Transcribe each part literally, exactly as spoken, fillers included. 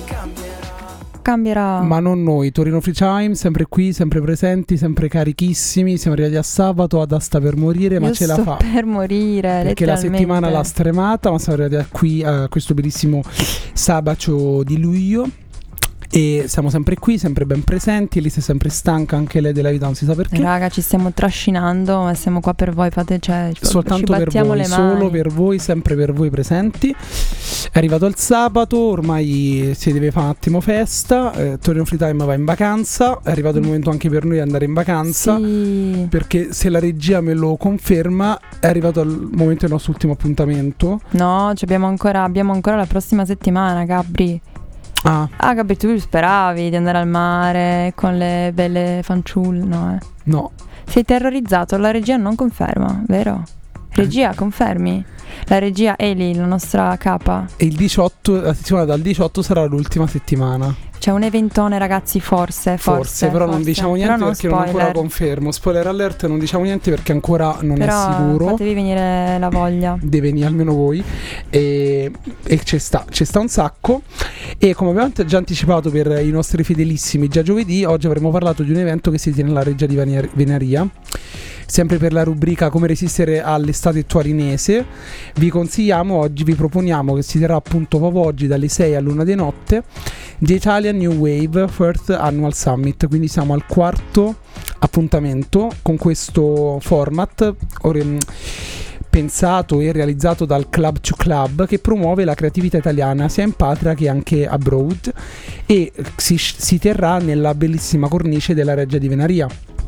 Cambierà. Ma non noi, Torino Free Time, sempre qui, sempre presenti, sempre carichissimi. Siamo arrivati a sabato, Ada sta per morire, Io ma ce la sto fa. per morire, Perché la letteralmente. settimana l'ha stremata, ma siamo arrivati a qui a questo bellissimo sabato di luglio. E siamo sempre qui, sempre ben presenti. Elisa è sempre stanca, anche lei della vita, non si sa perché. Raga, ci stiamo trascinando, ma siamo qua per voi, fate, cioè, Soltanto ci per battiamo voi, le mani. solo per voi, sempre per voi presenti. È arrivato il sabato, ormai si deve fare un attimo festa. eh, Torino Free Time va in vacanza. È arrivato il momento anche per noi di andare in vacanza, Sì. perché se la regia me lo conferma è arrivato il momento del nostro ultimo appuntamento. No, ci abbiamo ancora, abbiamo ancora la prossima settimana, Gabri. Ah, Ah, Gabri, tu speravi di andare al mare con le belle fanciulle, no? Eh. no. Sei terrorizzato, la regia non conferma, vero? Regia, confermi? La regia Eli, la nostra capa. E il diciotto, la settimana dal diciotto sarà l'ultima settimana. C'è un eventone, ragazzi, forse, forse. Forse, però non forse. diciamo niente Però non perché non ancora spoiler. confermo. Spoiler alert, non diciamo niente perché ancora non Però è sicuro. fatevi venire la voglia. Deve venire almeno voi. E, e ci sta, ci sta un sacco. E come abbiamo già anticipato per i nostri fedelissimi già giovedì, oggi avremo parlato di un evento che si tiene alla Reggia di Vener- Venaria. Sempre per la rubrica Come resistere all'estate torinese, vi consigliamo oggi, vi proponiamo che si terrà appunto proprio oggi dalle sei all'una di notte The Italian New Wave First Annual Summit. Quindi siamo al quarto appuntamento con questo format or- pensato e realizzato dal Club to Club, che promuove la creatività italiana sia in patria che anche abroad, e si, si terrà nella bellissima cornice della Reggia di Venaria,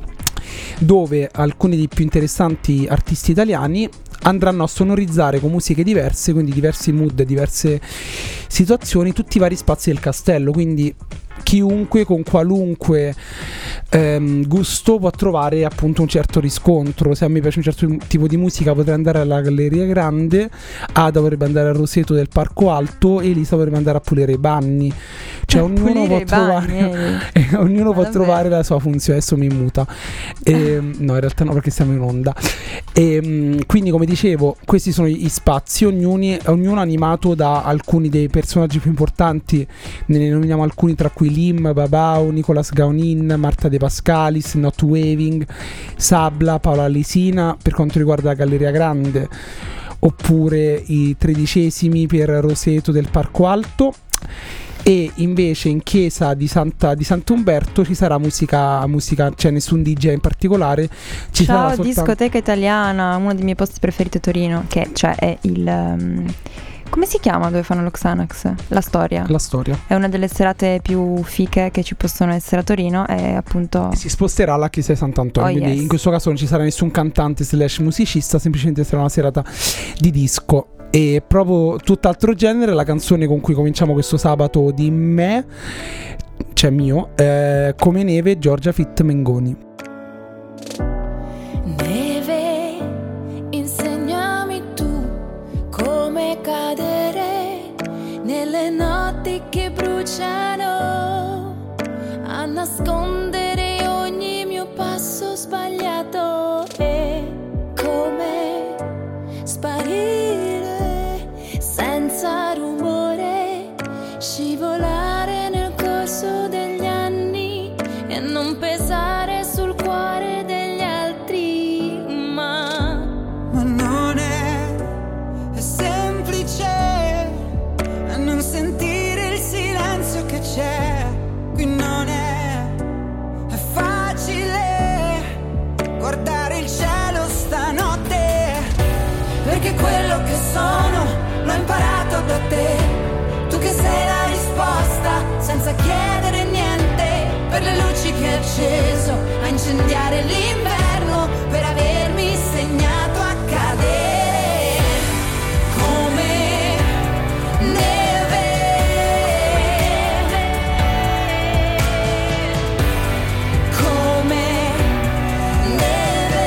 dove alcuni dei più interessanti artisti italiani andranno a sonorizzare con musiche diverse, quindi diversi mood, diverse situazioni, tutti i vari spazi del castello. Quindi chiunque con qualunque ehm, gusto può trovare appunto un certo riscontro. Se a me piace un certo tipo di musica potrei andare alla Galleria Grande, Ada vorrebbe andare al Roseto del Parco Alto, Elisa vorrebbe andare a pulire i bagni. Cioè A ognuno pulire può i trovare bagni, e ognuno Ma può davvero? trovare la sua funzione. Adesso mi muta. E, no, in realtà no, perché siamo in onda. E, quindi, come dicevo, questi sono gli spazi, ognuno, ognuno animato da alcuni dei personaggi più importanti. Ne nominiamo alcuni, tra cui Lim, Babao, Nicolas Gaunin, Marta De Pascalis, Not Waving, Sabla, Paola Lisina per quanto riguarda la Galleria Grande, oppure i tredicesimi per Roseto del Parco Alto. E invece in chiesa di Santa di Sant'Umberto ci sarà musica, musica, cioè nessun D J in particolare. Ci Ciao, sarà soltanto... discoteca italiana, uno dei miei posti preferiti a Torino, che cioè è il um, come si chiama dove fanno lo Xanax? La Storia. La Storia. È una delle serate più fiche che ci possono essere a Torino, e appunto Si sposterà alla chiesa di Sant'Antonio. Oh, Quindi yes. in questo caso non ci sarà nessun cantante slash musicista, semplicemente sarà una serata di disco. E proprio tutt'altro genere, la canzone con cui cominciamo questo sabato di me, cioè mio, eh, Come neve, Giorgia Fit Mengoni. Neve, insegnami tu come cadere nelle notti che bruciano, a nascondere ogni mio passo sbagliato, e come sparire senza rumore, scivolare nel corso degli anni e non pesare sul cuore degli altri. Ma, ma non è, è semplice non sentire il silenzio che c'è. Qui non è, è facile guardare il cielo stanotte, perché quello che sono l'ho imparato da te, tu che sei la risposta senza chiedere niente, per le luci che hai acceso a incendiare l'inverno, per avermi insegnato a cadere come neve, come neve.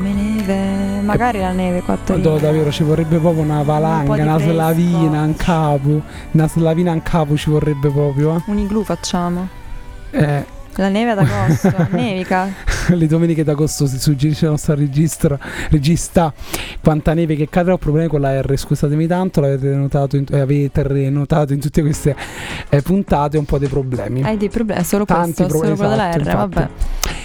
come neve. Magari la neve qua a Torino. No, davvero ci vorrebbe proprio una valanga, Un po' di una fresco. slavina in capo. Una slavina in capo ci vorrebbe proprio. Eh. Un igloo facciamo. Eh, La neve ad agosto. Nevica. le domeniche d'agosto si suggerisce il nostro regista, regista quanta neve che cadrà. Ho problemi con la R, scusatemi tanto, l'avete notato in, eh, avete notato in tutte queste eh, puntate un po' dei problemi. Hai dei problemi, solo Tanti questo, pro- solo quello della esatto, R, infatti. vabbè.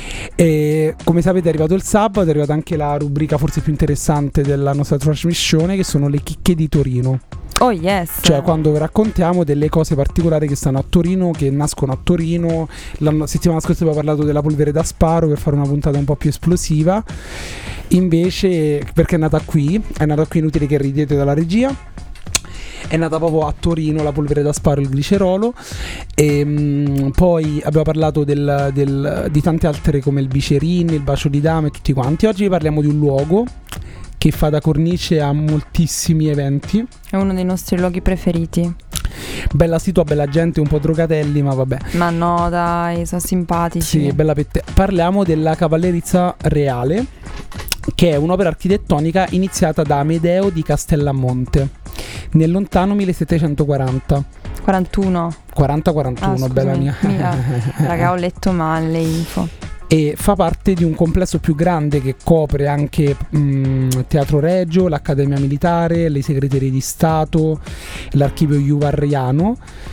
E come sapete è arrivato il sabato, è arrivata anche la rubrica forse più interessante della nostra trasmissione, che sono le chicche di Torino. Oh yes. Cioè quando vi raccontiamo delle cose particolari che stanno a Torino, che nascono a Torino. La settimana scorsa abbiamo parlato della polvere da sparo per fare una puntata un po' più esplosiva. Invece, perché è nata qui, è nata qui, inutile che ridete dalla regia. È nata proprio a Torino la polvere da sparo, il glicerolo. E mh, poi abbiamo parlato del, del, di tante altre come il bicerin, il bacio di dame e tutti quanti. Oggi parliamo di un luogo che fa da cornice a moltissimi eventi. È uno dei nostri luoghi preferiti. Bella situa, bella gente, un po' drogatelli, ma vabbè. Ma no, dai, sono simpatici. Sì, bella per te. Parliamo della Cavallerizza Reale, che è un'opera architettonica iniziata da Amedeo di Castellamonte nel lontano millesettecentoquaranta. quarantuno. quaranta quarantuno, Ah, bella mia. mia. Raga, ho letto male le info. E fa parte di un complesso più grande che copre anche mh, Teatro Regio, l'Accademia Militare, le segreterie di Stato, l'archivio Juvarriano,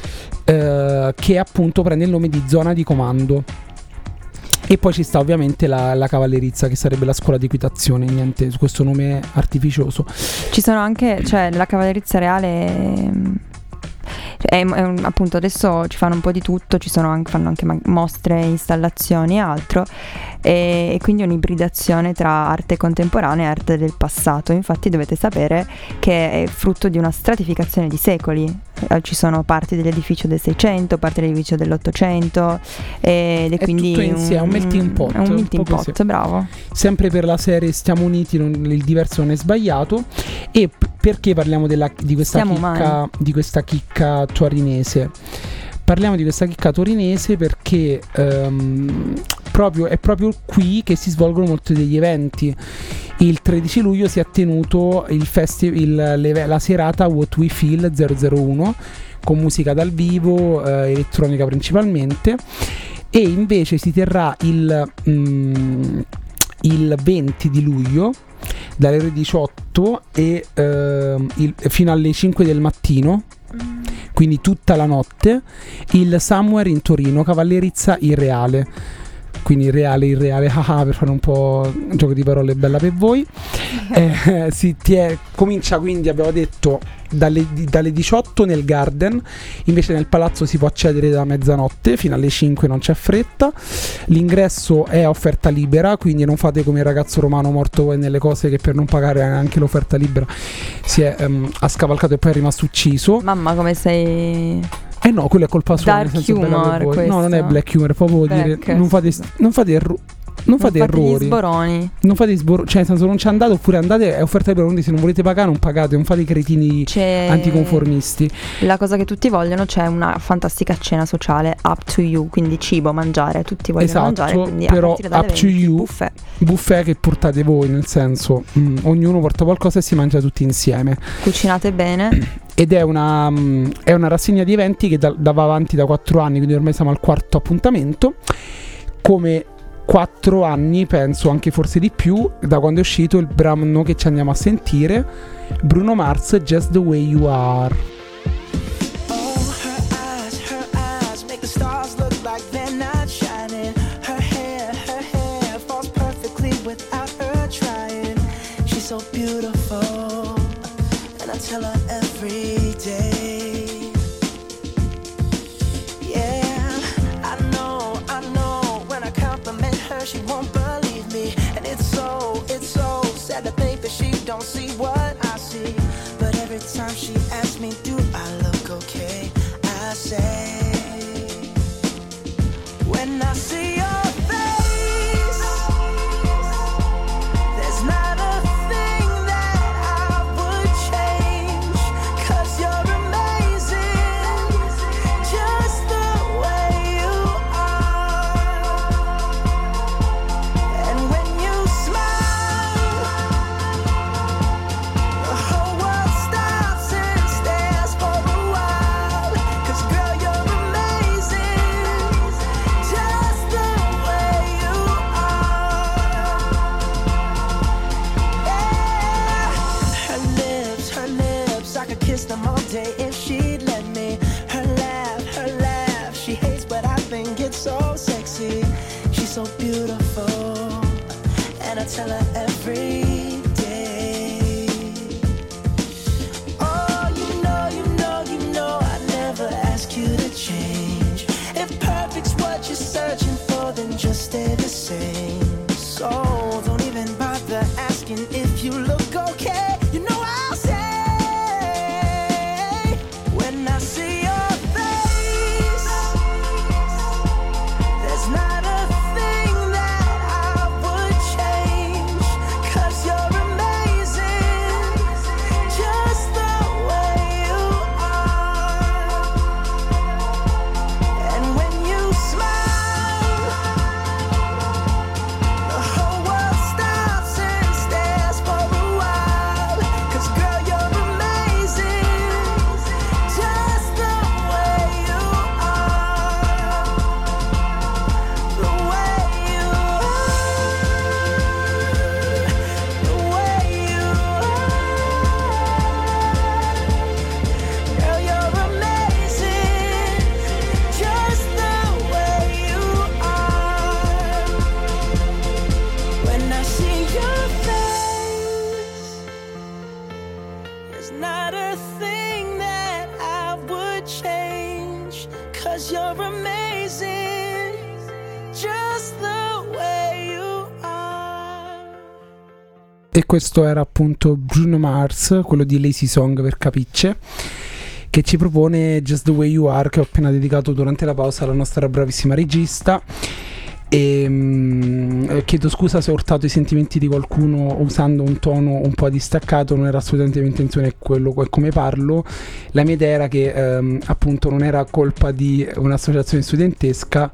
eh, che appunto prende il nome di zona di comando. E poi ci sta ovviamente la, la Cavallerizza, che sarebbe la scuola di equitazione, niente, su questo nome artificioso. Ci sono anche, cioè la Cavallerizza Reale è, è un- appunto adesso ci fanno un po' di tutto, ci sono anche, fanno anche ma- mostre, installazioni e altro, e, e quindi un'ibridazione tra arte contemporanea e arte del passato. Infatti dovete sapere che è frutto di una stratificazione di secoli. Eh, ci sono parti dell'edificio del Seicento, parti dell'edificio dell'Ottocento, ed è, È quindi tutto insieme, è un melting pot, è un melting proprio pot, sì. bravo. Sempre per la serie Stiamo Uniti, non- il diverso non è sbagliato. E p- perché parliamo della, di, questa Siamo chicca, umani. di questa chicca torinese? Parliamo di questa chicca torinese perché ehm, proprio, è proprio qui che si svolgono molti degli eventi. Il tredici luglio si è tenuto il festi- il- l'eve- la serata What We Feel zero zero uno, con musica dal vivo, eh, elettronica principalmente. E invece si terrà il, mm, il venti di luglio dalle ore diciotto e ehm, il- fino alle cinque del mattino, quindi tutta la notte, il Somewhere in Torino, Cavallerizza Irreale. Quindi reale, irreale, haha, per fare un po' un gioco di parole bella per voi. Eh, si tie- comincia quindi, abbiamo detto, dalle, di- dalle diciotto nel Garden. Invece nel palazzo si può accedere da mezzanotte fino alle cinque, non c'è fretta. L'ingresso è a offerta libera, quindi non fate come il ragazzo romano morto nelle cose che per non pagare anche l'offerta libera si è ehm, ha scavalcato e poi è rimasto ucciso. Mamma, come sei... Eh no, quello è colpa sua, nel Dark senso bella per humor voi. questo. No, non è black humor, è proprio dire Black. non fate non fate erro- non fate non fate gli errori. sboroni. Non fate sbor- cioè nel senso non ci andate, oppure andate, è offerta libera, quindi se non volete pagare non pagate, non fate i cretini C'è anticonformisti. la cosa che tutti vogliono, c'è una fantastica cena sociale up to you, quindi cibo, mangiare, tutti vogliono Esatto, mangiare, quindi però a partire dalle up to venti, you. buffet. Buffet che portate voi, nel senso mm, ognuno porta qualcosa e si mangia tutti insieme. Cucinate bene. Ed è una, mm, è una rassegna di eventi che da, da va avanti da quattro anni, quindi ormai siamo al quarto appuntamento. Come quattro anni, penso anche forse di più, da quando è uscito il brano che ci andiamo a sentire, Bruno Mars, Just the Way You Are. Oh, her eyes, her eyes make the stars look like they're not shining. Her hair, her hair falls perfectly without her trying. She's so beautiful, and I tell her every day. Yeah, I know, I know, when I compliment her, she won't believe me. And it's so, it's so sad to think that she don't see what I see. But every time she asks me, do I look 'cause you're amazing, just the way you are. E questo era appunto Bruno Mars, quello di Lazy Song per Capicce, che ci propone Just the Way You Are, che ho appena dedicato durante la pausa alla nostra bravissima regista. E mh, chiedo scusa se ho urtato i sentimenti di qualcuno usando un tono un po' distaccato, non era assolutamente la mia intenzione, quello come parlo. La mia idea era che ehm, appunto non era colpa di un'associazione studentesca,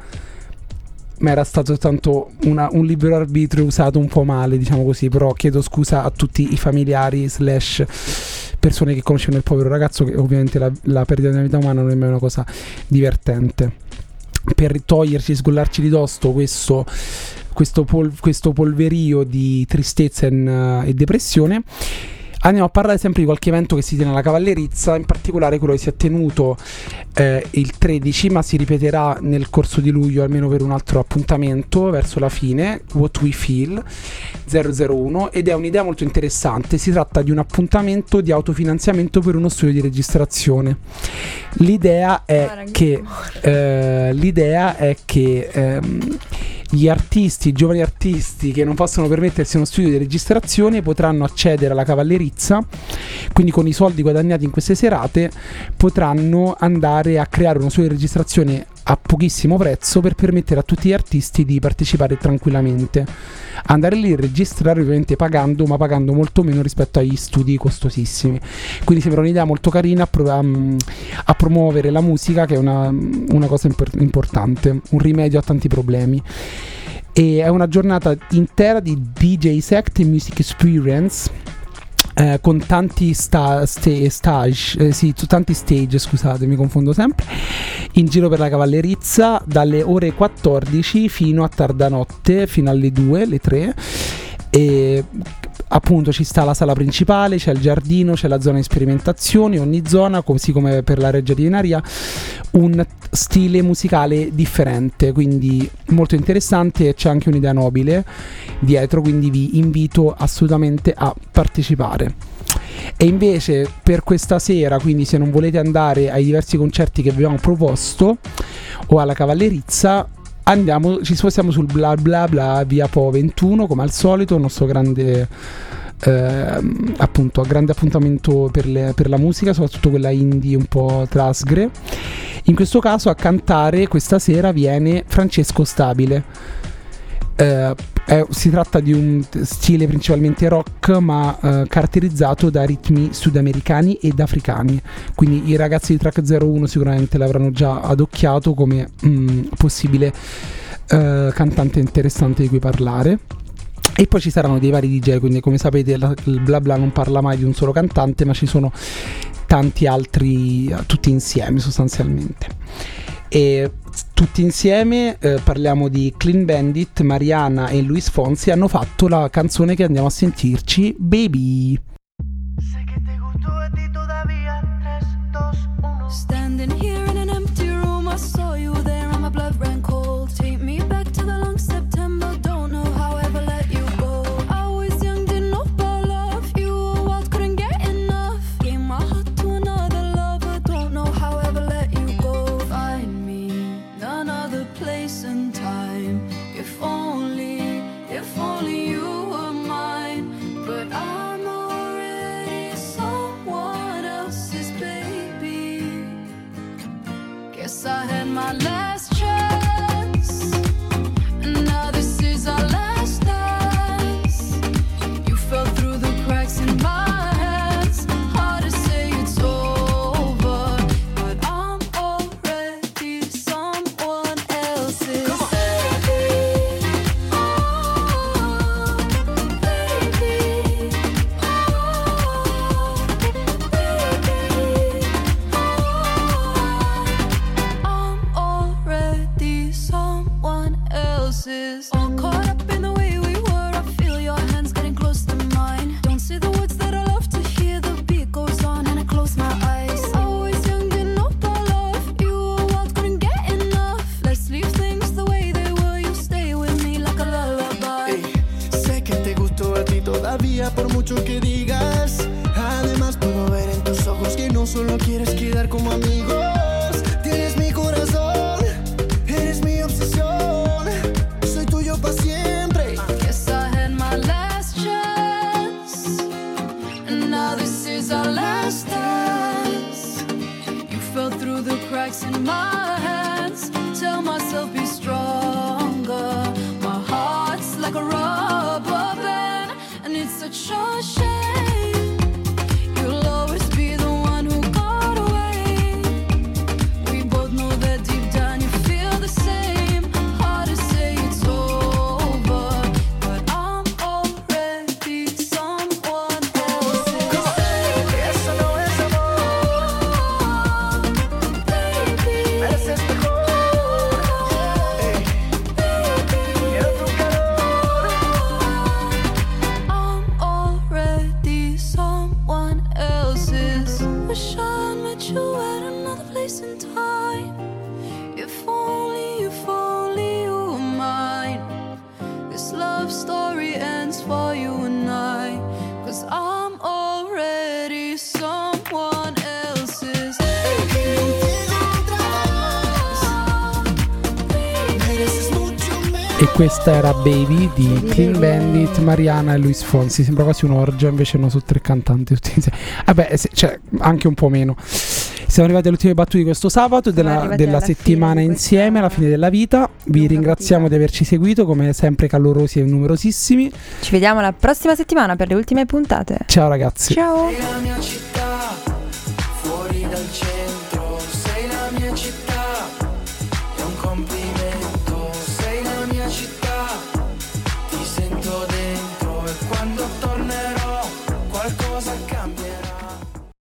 ma era stato tanto una, un libero arbitrio usato un po' male, diciamo così. Però chiedo scusa a tutti i familiari slash persone che conoscono il povero ragazzo, che ovviamente la, la perdita di una vita umana non è mai una cosa divertente. Per toglierci, sgollarci di dosso questo, questo, pol, questo polverio di tristezza in, uh, e depressione, andiamo a parlare sempre di qualche evento che si tiene alla Cavallerizza, in particolare quello che si è tenuto eh, il tredici, ma si ripeterà nel corso di luglio almeno per un altro appuntamento verso la fine, What We Feel zero zero uno, ed è un'idea molto interessante. Si tratta di un appuntamento di autofinanziamento per uno studio di registrazione. L'idea è oh, che eh, l'idea è che ehm, gli artisti, i giovani artisti che non possono permettersi uno studio di registrazione potranno accedere alla Cavallerizza, quindi con i soldi guadagnati in queste serate potranno andare a creare uno studio di registrazione a pochissimo prezzo per permettere a tutti gli artisti di partecipare tranquillamente, andare lì e registrare, ovviamente pagando, ma pagando molto meno rispetto agli studi costosissimi. Quindi sembra un'idea molto carina a, pro- a, a promuovere la musica, che è una, una cosa impor- importante, un rimedio a tanti problemi. E è una giornata intera di D J set e music experience, Eh, con tanti sta- sta- stage, eh, sì, tanti stage, scusate, mi confondo sempre, in giro per la Cavallerizza dalle ore quattordici fino a tarda notte, fino alle due, le tre. E appunto ci sta la sala principale, c'è il giardino, c'è la zona di sperimentazioni, ogni zona, così come per la Reggia di Venaria, un stile musicale differente, quindi molto interessante, e c'è anche un'idea nobile dietro, quindi vi invito assolutamente a partecipare. E invece per questa sera, quindi se non volete andare ai diversi concerti che vi abbiamo proposto o alla Cavallerizza, andiamo, ci spostiamo sul bla bla bla via Po ventuno, come al solito, il nostro grande eh, appunto grande appuntamento per, le, per la musica, soprattutto quella indie un po' trasgre. In questo caso a cantare questa sera viene Francesco Stabile. Eh, è, si tratta di un stile principalmente rock, ma eh, caratterizzato da ritmi sudamericani ed africani, quindi i ragazzi di Track zero uno sicuramente l'avranno già adocchiato come mh, possibile eh, cantante interessante di cui parlare. E poi ci saranno dei vari D J, quindi come sapete la, il bla bla non parla mai di un solo cantante, ma ci sono tanti altri, tutti insieme sostanzialmente. E tutti insieme eh, parliamo di Clean Bandit, Mariana e Luis Fonsi. Hanno fatto la canzone che andiamo a sentirci, Baby. Standing here in an empty room, I saw you there and my blood ran cold. Take me back to the long September, don't know how I ever let you go. I was young, didn't know about love, you were wild, couldn't get enough. Gave my heart to another lover, don't know how I ever let you go. Find me another place and time, if only, if only you were mine. But I'm already someone else's baby. Guess I had my last chance, and now this is our last dance. You fell through the cracks in my hands, hard to say it's over, but I'm already someone else's baby. Oh, baby. Oh, baby. Oh, I'm already someone through the cracks in my hands. Tell myself be stronger. My heart's like a rubber band, and it's such a shame. You'll always be the one who got away. We both know that deep down you feel the same. Hard to say it's over, but I'm already someone else's. Eso no es amor, Baby, mereces mejor. Ey, quiero tu calor. I'm already someone else's. Wish I met you at another place and time. If only, if only you were mine. This love story ends for you and I. Cause I'm already someone else's. Mereces mucho menos. E questa era Baby di Clean Bandit, Mariana e Luis Fonsi. Sembra quasi un'orgia, invece no, su tre cantanti tutti insieme. Vabbè, se- cioè, anche un po' meno. Siamo arrivati alle ultime battute di questo sabato, Siamo della, arrivati della alla settimana fine di insieme, alla questa fine della vita. Vi lunga ringraziamo fatica. di averci seguito, come sempre calorosi e numerosissimi. Ci vediamo la prossima settimana per le ultime puntate. Ciao ragazzi. Ciao. La mia città